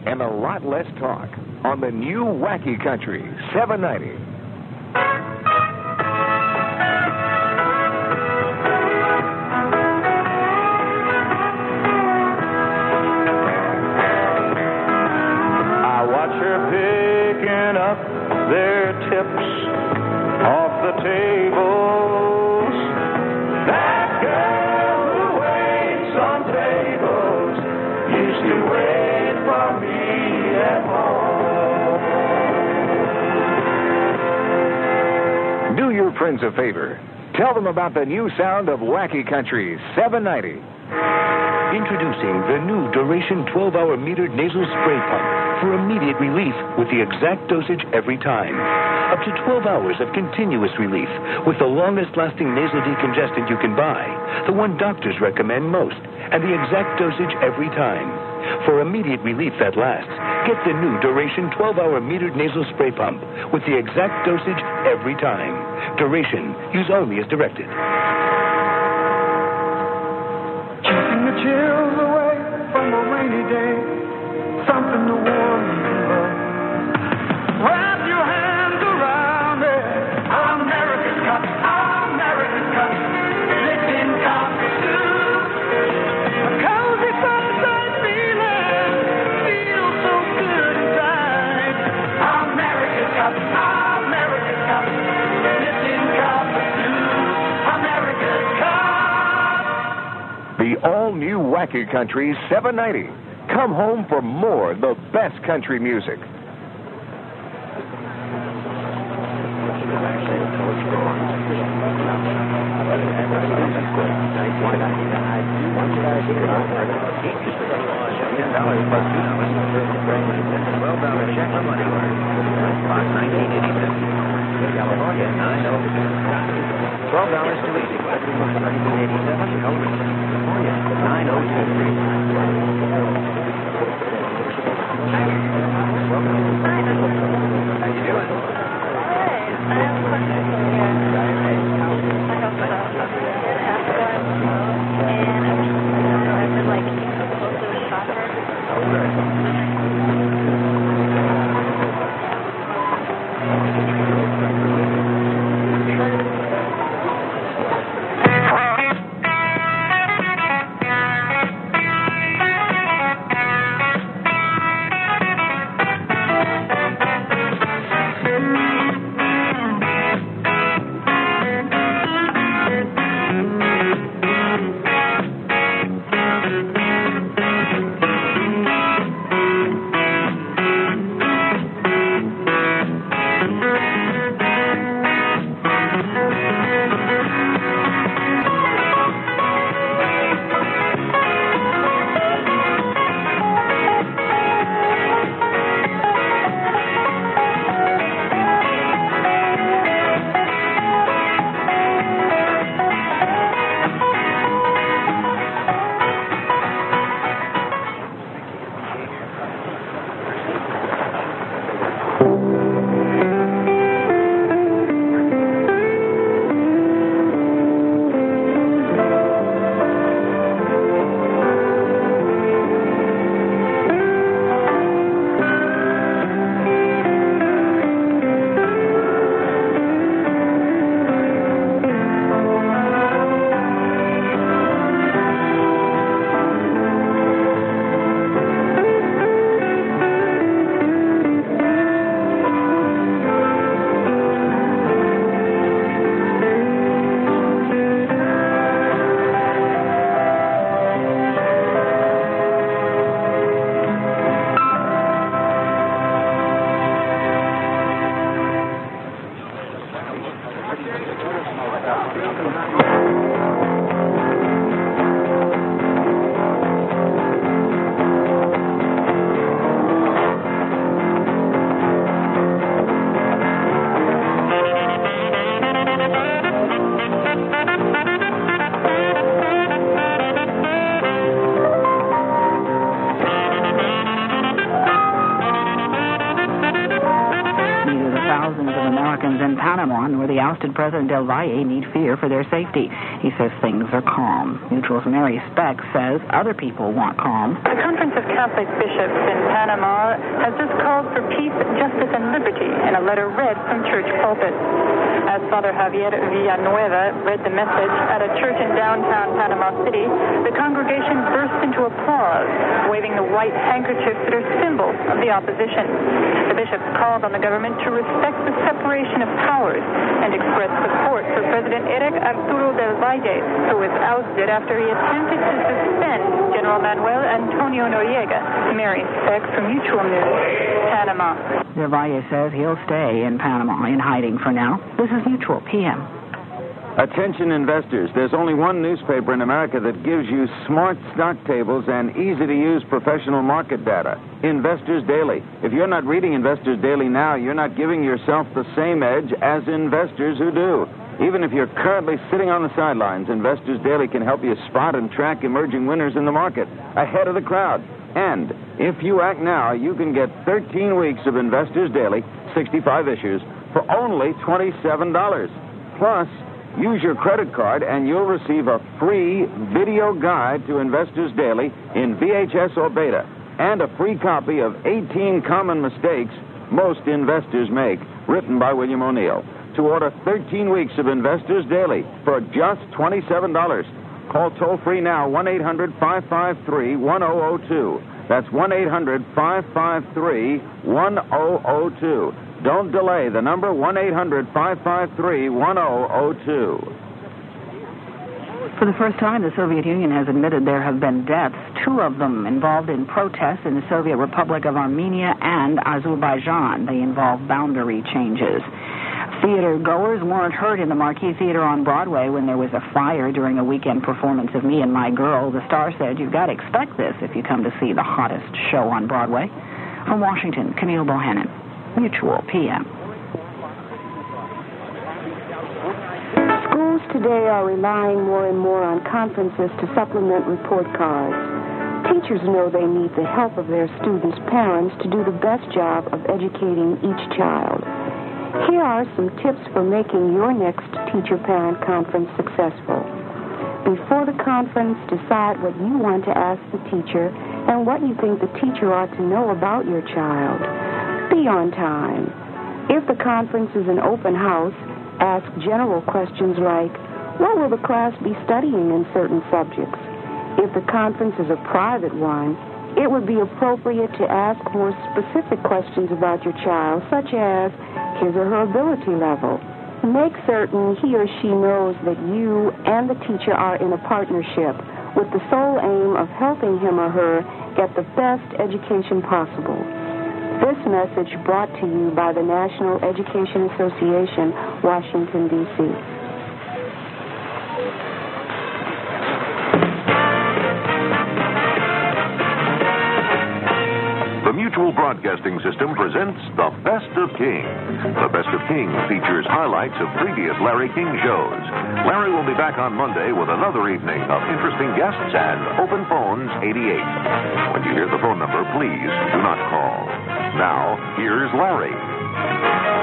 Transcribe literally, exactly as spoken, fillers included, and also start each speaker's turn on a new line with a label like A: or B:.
A: and a lot less talk on the new Wacky Country seven ninety.
B: I watch her picking up their tips off the tables. That girl who waits on tables used to wait for me at home.
A: Do your friends a favor. Tell them about the new sound of Wacky Country seven ninety.
C: Introducing the new Duration twelve-hour metered nasal spray pump for immediate relief with the exact dosage every time. Up to twelve hours of continuous relief with the longest-lasting nasal decongestant you can buy, the one doctors recommend most, and the exact dosage every time. For immediate relief that lasts, get the new Duration twelve-hour metered nasal spray pump with the exact dosage every time. Duration, use only as directed.
B: Keeping the chills away from a rainy day, something to warm you up. Wrap your hands around it. America's Cup, America's Cup, Lipton coffee soup. A cozy sunset feeling, feels so good inside. America's Cup, America's Cup, Lipton coffee soup. America's Cup.
A: The all-new Wacky Country seven ninety. Come home for more of the best country music.
D: twelve dollars to easy. nineteen eighty-seven, California, nine oh two three. How you doing?
E: I have a question here. Like a half one, and I was I would like close to the shopper.
F: Thousands of Americans in Panama, where the ousted President Del Valle need fear for their safety. He says things are calm. Mutual's Mary Speck says other people want calm.
G: The Conference of Catholic Bishops in Panama has just called for peace, justice, and liberty in a letter read from church pulpits. As Father Javier Villanueva read the message at a church in downtown Panama City, the congregation burst into applause, waving the white handkerchiefs that are symbols of the opposition. The bishops called on the government to respect the separation of powers and express support for President Eric Arturo del Valle, who was ousted after he attempted to suspend General Manuel Antonio Noriega. Mary Speck from Mutual News, Panama.
F: Del Valle says he'll stay in Panama in hiding for now. This is Mutual P M.
H: Attention investors, there's only one newspaper in America that gives you smart stock tables and easy-to-use professional market data. Investors Daily. If you're not reading Investors Daily now, you're not giving yourself the same edge as investors who do. Even if you're currently sitting on the sidelines, Investors Daily can help you spot and track emerging winners in the market ahead of the crowd. And if you act now, you can get thirteen weeks of Investors Daily, sixty-five issues, for only twenty-seven dollars. Plus, use your credit card and you'll receive a free video guide to Investors Daily in V H S or beta and a free copy of eighteen Common Mistakes Most Investors Make, written by William O'Neill. To order thirteen weeks of Investors Daily for just twenty-seven dollars, call toll-free now, one eight hundred five five three one zero zero two. That's one eight hundred five five three one zero zero two. Don't delay. The number, one eight hundred five five three one zero zero two.
F: For the first time, the Soviet Union has admitted there have been deaths, two of them involved in protests in the Soviet Republic of Armenia and Azerbaijan. They involve boundary changes. Theater goers weren't hurt in the Marquis Theater on Broadway when there was a fire during a weekend performance of Me and My Girl. The star said, "You've got to expect this if you come to see the hottest show on Broadway." From Washington, Camille Bohannon, Mutual P M.
I: Schools today are relying more and more on conferences to supplement report cards. Teachers know they need the help of their students' parents to do the best job of educating each child. Here are some tips for making your next teacher-parent conference successful. Before the conference, decide what you want to ask the teacher and what you think the teacher ought to know about your child. Be on time. If the conference is an open house, ask general questions like, what will the class be studying in certain subjects? If the conference is a private one, it would be appropriate to ask more specific questions about your child, such as his or her ability level. Make certain he or she knows that you and the teacher are in a partnership with the sole aim of helping him or her get the best education possible. This message brought to you by the National Education Association, Washington, D C
J: The Mutual Broadcasting System presents The Best of King. The Best of King features highlights of previous Larry King shows. Larry will be back on Monday with another evening of interesting guests and Open Phones eighty-eight. When you hear the phone number, please do not call. Now, here's Larry.